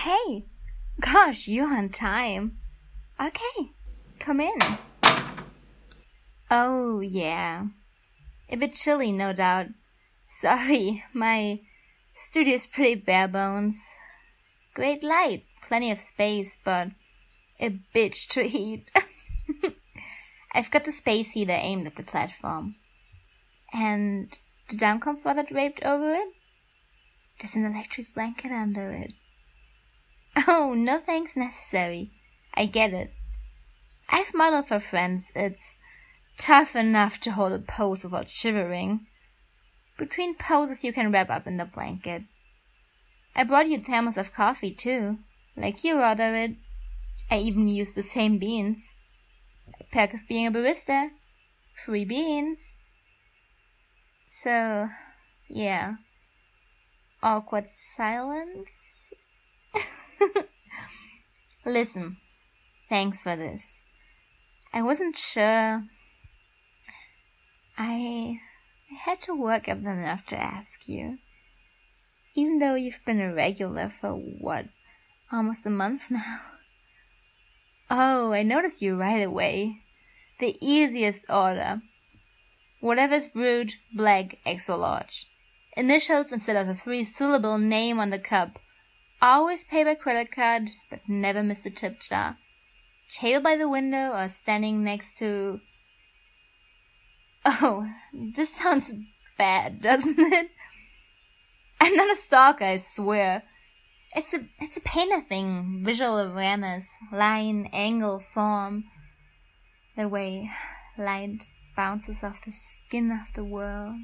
hey! Gosh, you're on time. Okay, come in. Oh, yeah. A bit chilly, no doubt. Sorry, my studio's pretty bare bones. Great light, plenty of space, but a bitch to heat. I've got the space heater aimed at the platform. And the down comforter draped over it? There's an electric blanket under it. Oh, no thanks necessary. I get it. I've modeled for friends. It's tough enough to hold a pose without shivering. Between poses you can wrap up in the blanket. I brought you a thermos of coffee too, like you ordered it. I even used the same beans. A perk of being a barista. Free beans. So, yeah. Awkward silence. Listen, thanks for this. I wasn't sure. I had to work up enough to ask you. Even though you've been a regular for what, almost a month now? Oh, I noticed you right away. The easiest order. Whatever's brewed, black, extra large. Initials instead of a 3-syllable name on the cup. Always pay by credit card, but never miss the tip jar. Table by the window or standing next to... Oh, this sounds bad, doesn't it? I'm not a stalker, I swear. It's a painter thing. Visual awareness. Line, angle, form. The way light bounces off the skin of the world.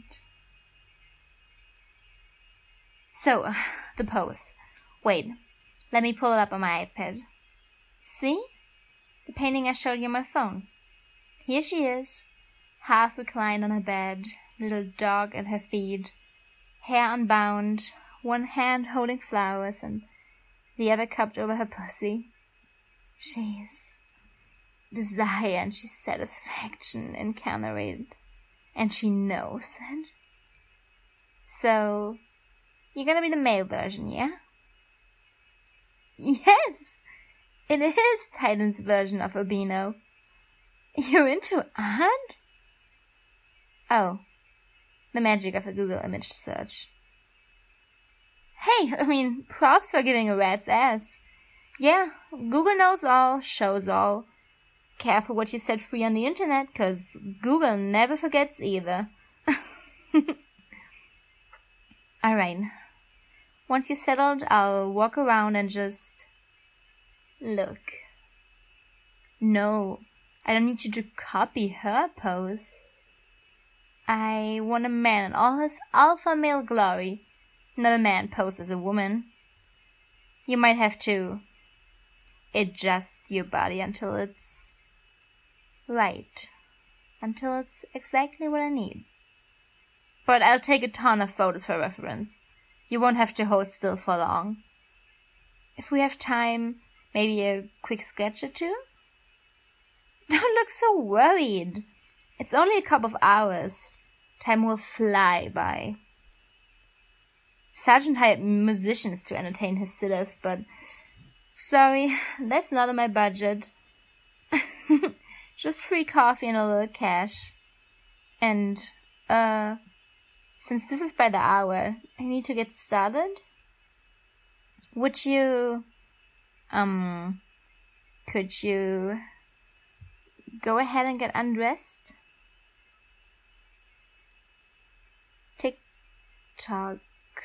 So, the pose. Wait, let me pull it up on my iPad. See? The painting I showed you on my phone. Here she is, half reclined on her bed, little dog at her feet, hair unbound, one hand holding flowers and the other cupped over her pussy. She's desire and she's satisfaction incarnated, and she knows it. So, you're gonna be the male version, yeah? Yes! It is Titan's version of Urbino. You're into art? Oh, the magic of a Google image search. Hey, props for giving a rat's ass. Yeah, Google knows all, shows all. Careful what you set free on the internet, 'cause Google never forgets either. Alright. Once you're settled, I'll walk around and just... look. No, I don't need you to copy her pose. I want a man in all his alpha male glory, not a man posed as a woman. You might have to adjust your body until it's right, until it's exactly what I need. But I'll take a ton of photos for reference. You won't have to hold still for long. If we have time, maybe a quick sketch or two? Don't look so worried. It's only a couple of hours. Time will fly by. Sergeant hired musicians to entertain his sitters, but sorry, that's not in my budget. Just free coffee and a little cash. And, since this is by the hour, I need to get started. Would you, could you go ahead and get undressed? Tick-tock.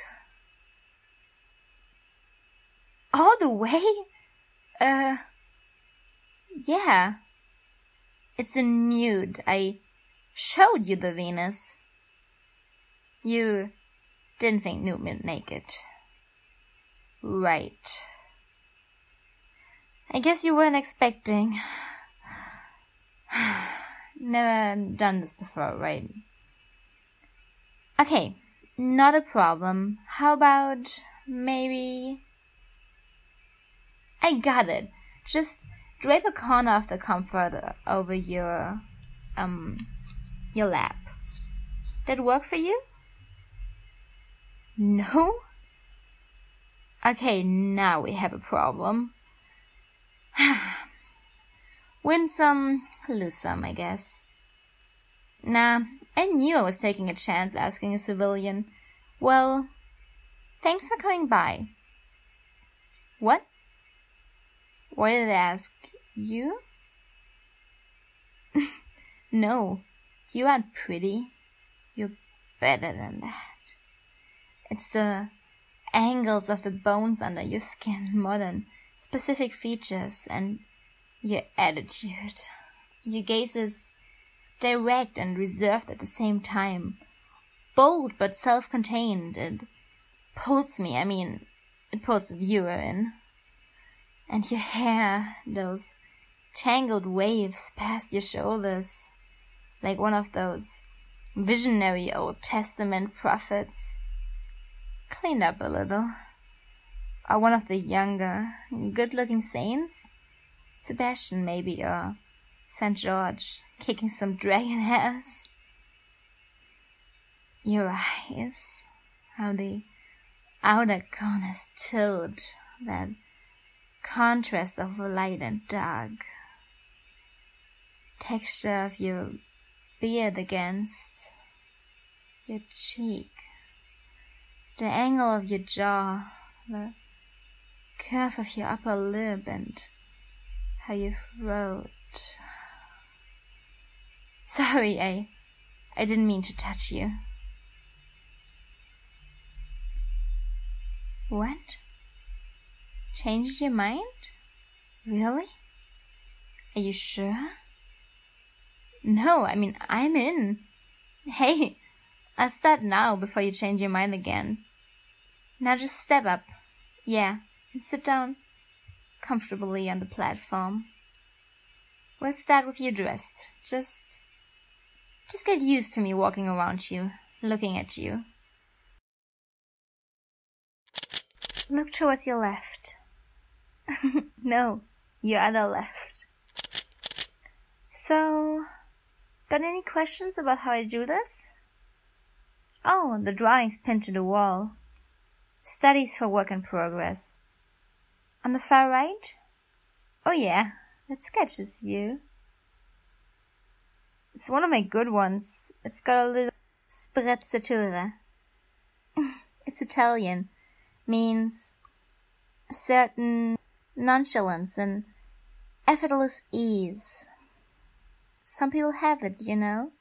All the way? Yeah. It's a nude. I showed you the Venus. You didn't think nude meant naked. Right. I guess you weren't expecting. Never done this before, right? Okay, not a problem. How about maybe... I got it. Just drape a corner of the comforter over your lap. That work for you? No? Okay, now we have a problem. Win some, lose some, I guess. Nah, I knew I was taking a chance asking a civilian. Well, thanks for coming by. What? What did I ask? You? No, you aren't pretty. You're better than that. It's the angles of the bones under your skin more than specific features, and your attitude. Your gaze is direct and reserved at the same time. Bold but self-contained. It pulls me, it pulls the viewer in. And your hair, those tangled waves past your shoulders, like one of those visionary Old Testament prophets. Cleaned up a little. Or one of the younger, good-looking saints? Sebastian, maybe, or St. George, kicking some dragon ass. Your eyes, how the outer corners tilt, that contrast of light and dark. Texture of your beard against your cheek. The angle of your jaw, the curve of your upper lip, and how your throat. Sorry, I didn't mean to touch you. What? Changed your mind? Really? Are you sure? No, I'm in. Hey, I'll start now before you change your mind again. Now just step up. Yeah, and sit down comfortably on the platform. We'll start with you dressed. Just get used to me walking around you, looking at you. Look towards your left. No, your other left. So, got any questions about how I do this? Oh, the drawing's pinned to the wall. Studies for work in progress. On the far right? Oh yeah, that sketches you. It's one of my good ones. It's got a little sprezzatura. It's Italian. Means a certain nonchalance and effortless ease. Some people have it, you know.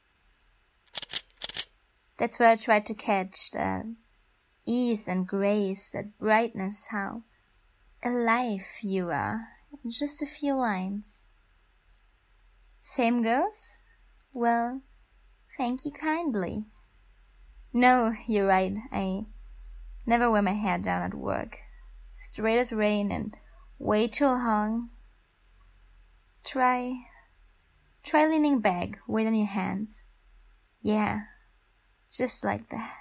That's where I tried to catch that ease and grace, that brightness, how alive you are in just a few lines. Same goes? Well, thank you kindly. No, you're right, I never wear my hair down at work. Straight as rain and way too long. Try leaning back, weight on your hands. Yeah, just like that.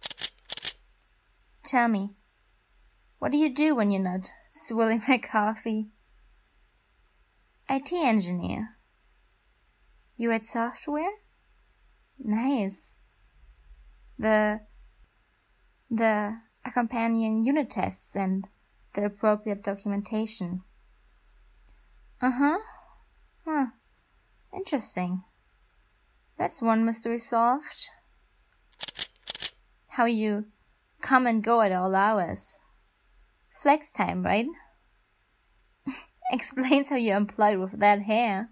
Tell me, what do you do when you're not swilling my coffee? IT engineer. You write software? Nice. The accompanying unit tests and the appropriate documentation. Huh. Interesting. That's one mystery solved. How you come and go at all hours. Flex time, right? Explains how you're employed with that hair.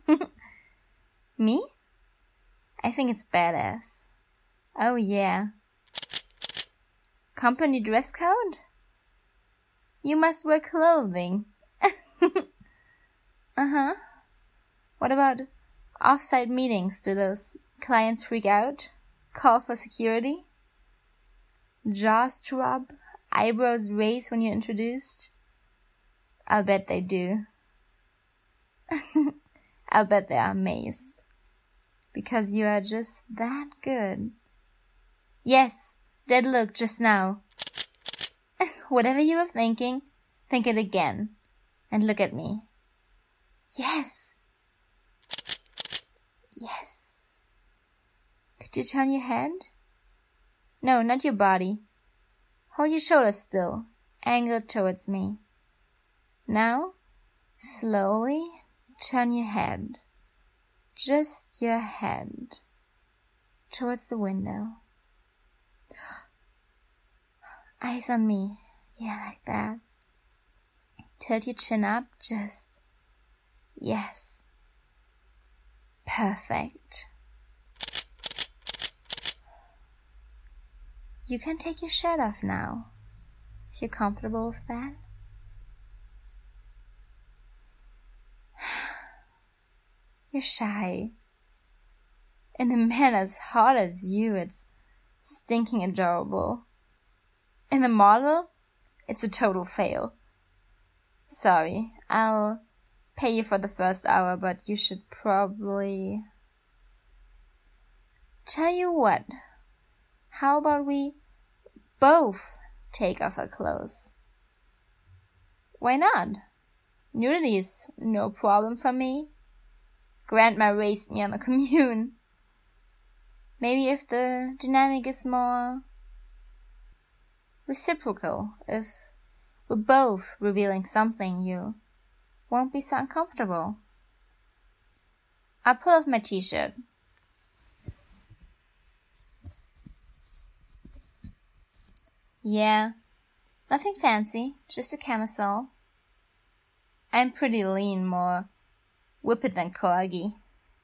Me? I think it's badass. Oh yeah. Company dress code? You must wear clothing. What about off-site meetings? Do those clients freak out? Call for security? Jaws drop? Eyebrows raise when you're introduced? I'll bet they do. I'll bet they are amazed. Because you are just that good. Yes, that look just now. Whatever you were thinking, think it again. And look at me. Yes. Yes. Could you turn your head? No, not your body. Hold your shoulders still. angled towards me. Now, slowly turn your head, just your head, towards the window. Eyes on me, yeah, like that. Tilt your chin up, just, yes. Perfect. You can take your shirt off now, if you're comfortable with that. You're shy. And a man as hot as you, it's stinking adorable. And the model, it's a total fail. Sorry, I'll pay you for the first hour, but you should probably... Tell you what, how about we both take off our clothes? Why not? Nudity is no problem for me. Grandma raised me on the commune. Maybe if the dynamic is more reciprocal, if we're both revealing something, you won't be so uncomfortable. I'll pull off my t-shirt. Yeah, nothing fancy, just a camisole. I'm pretty lean, more whippet than corgi.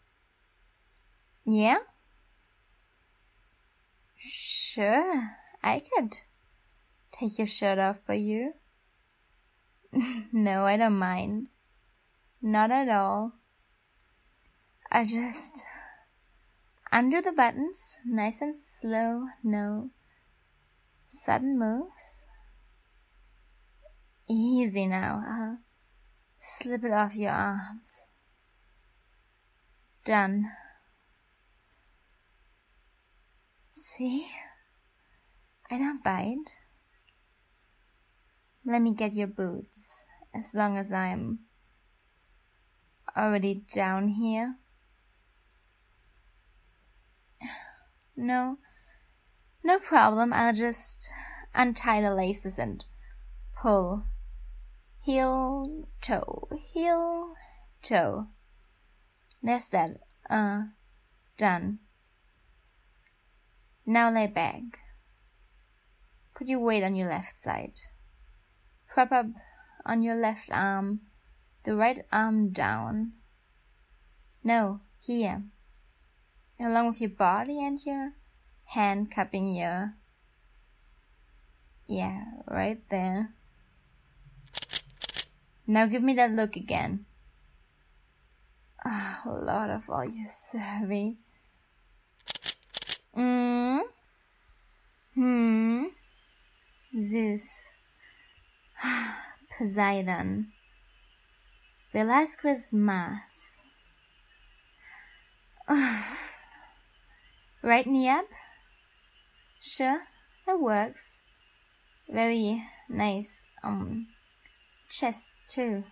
Yeah? Sure, I could take your shirt off for you. No, I don't mind. Not at all. I'll just undo the buttons, nice and slow, no sudden moves. Easy now, I'll slip it off your arms. Done. See? I don't bite. Let me get your boots, as long as I'm already down here. No problem. I'll just untie the laces and pull. Heel, toe, heel, toe. There's that. Done. Now lay back. Put your weight on your left side. Prop up on your left arm, the right arm down. No, here. Along with your body and your hand cupping your... Yeah, right there. Now give me that look again. Oh, Lord of all, you servy. Zeus. Poseidon. Velasquez Mars. Right knee up? Sure, that works. Very nice, chest too.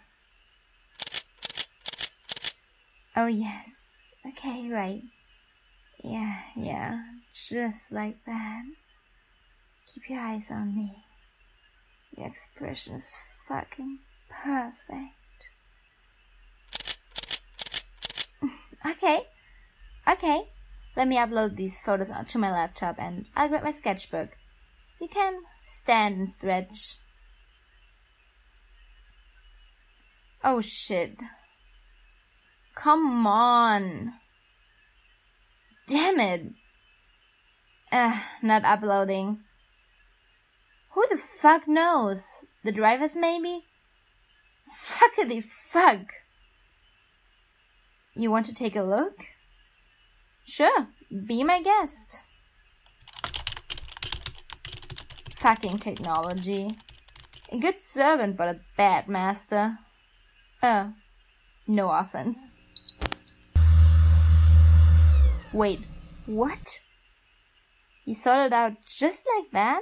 Oh yes, okay, right. Yeah, just like that. Keep your eyes on me. Your expression is fucking perfect. Okay. Let me upload these photos onto my laptop and I'll grab my sketchbook. You can stand and stretch. Oh shit. Come on. Damn it. Not uploading. Who the fuck knows? The drivers maybe? Fuckity fuck. You want to take a look? Sure, be my guest. Fucking technology. A good servant but a bad master. No offense. Wait, what? You sorted out just like that?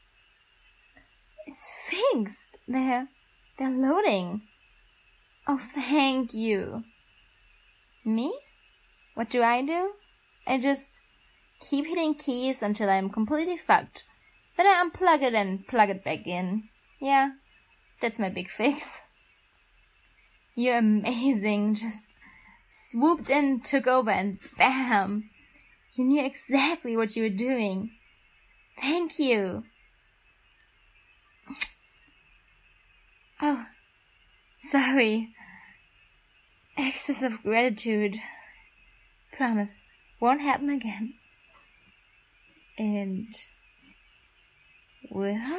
It's fixed. They're loading. Oh, thank you. Me? What do? I just keep hitting keys until I'm completely fucked. Then I unplug it and plug it back in. Yeah, that's my big fix. You're amazing. Just swooped in, took over, and bam! You knew exactly what you were doing. Thank you. Oh, sorry. Excess of gratitude. Promise, won't happen again. And, well...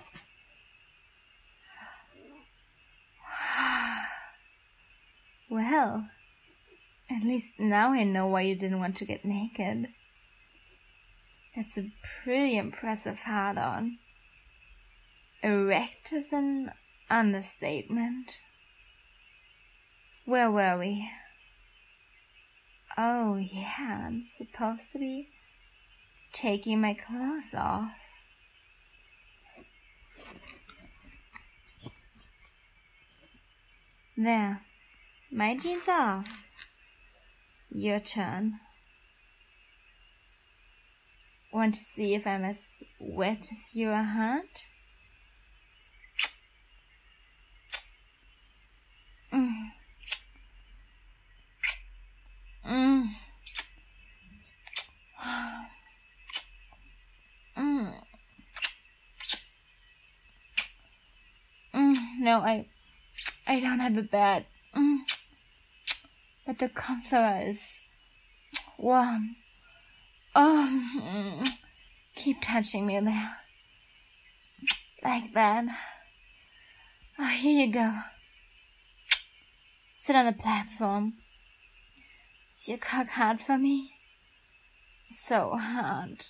Well, at least now I know why you didn't want to get naked. That's a pretty impressive hard-on. Erect is an understatement. Where were we? Oh yeah, I'm supposed to be taking my clothes off. There, my jeans are off. Your turn. Want to see if I'm as wet as your heart? No, I don't have a bed. But the comforter is warm. Oh, keep touching me there. Like that. Oh, here you go. Sit on the platform. Is your cock hard for me? So hard.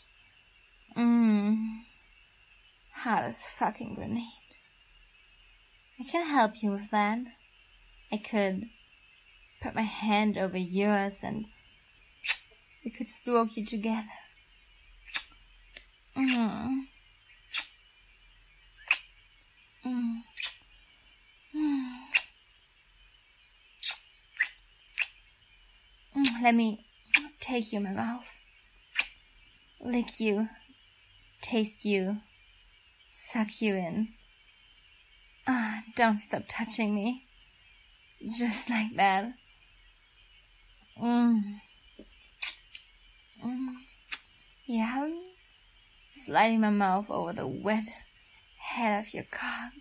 Hard as fucking grenade. I can help you with that. I could put my hand over yours and we could stroke you together. Let me take you in my mouth. Lick you. Taste you. Suck you in. Don't stop touching me. Just like that. Yeah. Sliding my mouth over the wet head of your cock.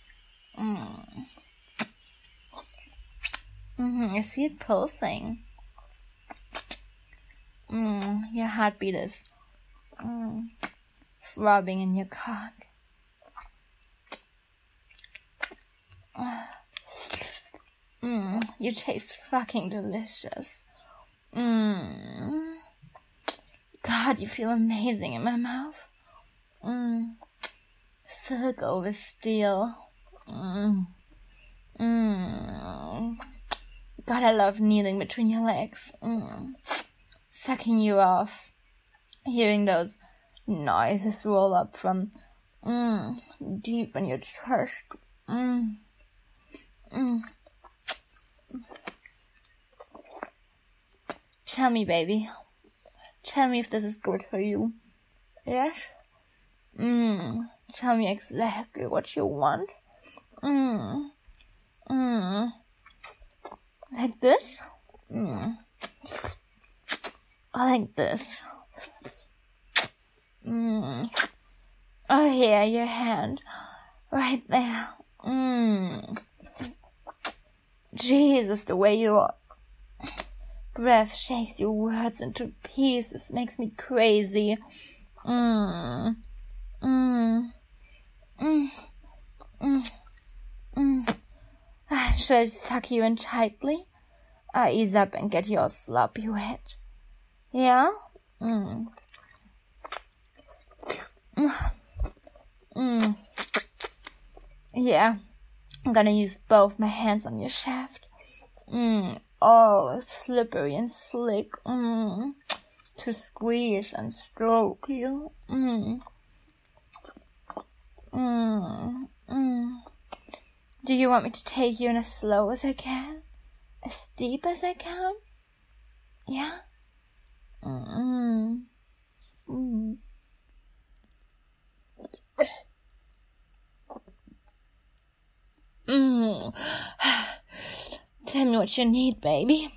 I see it pulsing. Your heartbeat is throbbing in your cock. You taste fucking delicious. God, you feel amazing in my mouth. Silk over steel. God, I love kneeling between your legs. Sucking you off. Hearing those noises roll up from deep in your chest. Tell me, baby. Tell me if this is good for you. Yes? Tell me exactly what you want. Like this? Or like this? Oh, yeah, your hand. Right there. Jesus, the way your breath shakes your words into pieces makes me crazy. Should I suck you in tightly? Ease up and get your sloppy wet. Yeah? Yeah. I'm gonna use both my hands on your shaft. All slippery and slick. To squeeze and stroke you. Do you want me to take you in as slow as I can? As deep as I can? Yeah? Tell me what you need, baby.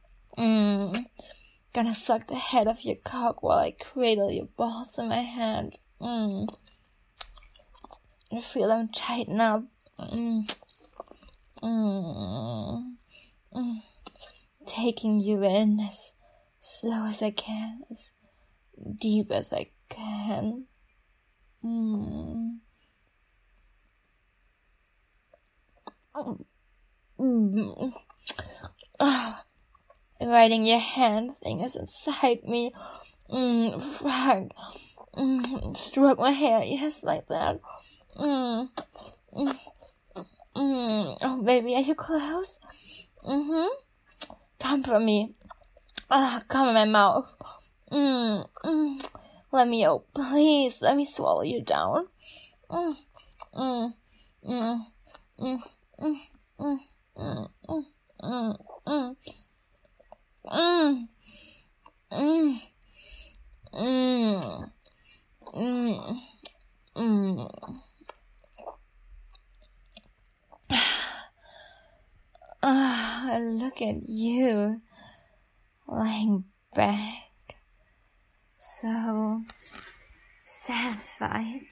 Gonna suck the head of your cock while I cradle your balls in my hand. You feel them tighten up. Taking you in as slow as I can, as deep as I can. Riding your hand fingers inside me. Fuck. Stroke my hair, yes, like that. Oh, baby, are you close? Come for me. Come in my mouth. Let me out, please. Let me swallow you down. Look at you, lying back, so satisfied.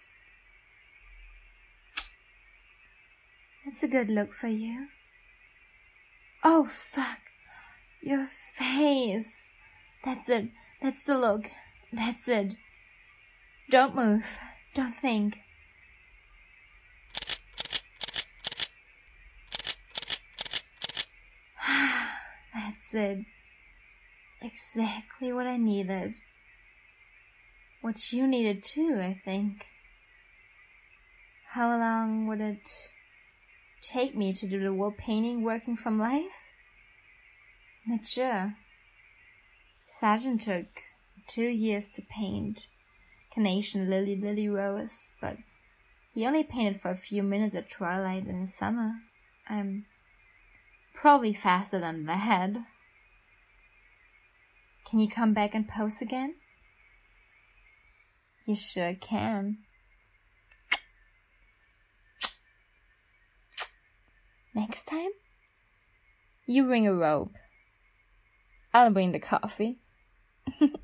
That's a good look for you. Oh, fuck. Your face. That's it. That's the look. That's it. Don't move. Don't think. That's it. Exactly what I needed. What you needed too, I think. How long would it take me to do the wall painting working from life? Not sure. Sargent took 2 years to paint Carnation Lily Rose, but he only painted for a few minutes at twilight in the summer. I'm probably faster than that. Can you come back and pose again? You sure can. Next time, you bring a robe. I'll bring the coffee.